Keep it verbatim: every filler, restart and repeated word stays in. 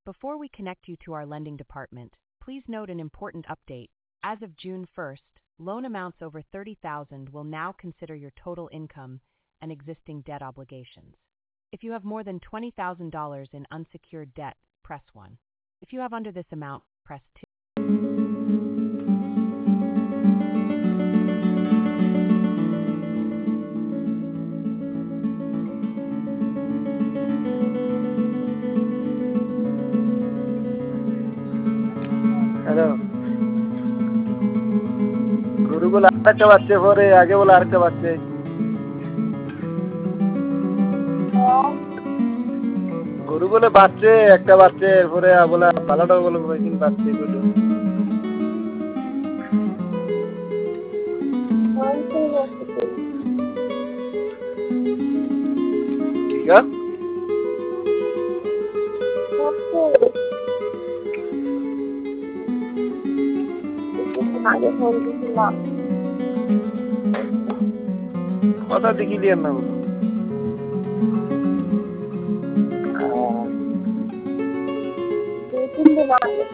Before we connect you to our lending department, please note an important update. As of June first, loan amounts over thirty thousand dollars will now consider your total income and existing debt obligations. If you have more than twenty thousand dollars in unsecured debt, press one. If you have under this amount, press two. Hello, গরুগুলো আরেকটা বাচ্চা পরে আগে বলে আরেকটা বাচ্চা গরুগুলো বাচ্চে একটা বাচ্চা এরপরে বলে পালাটাও বলে কয়েকদিন বাচ্চা এগুলো ঠিক আছে। কথা দেখি দিয়ে না বলো দুই তিন দিন আগে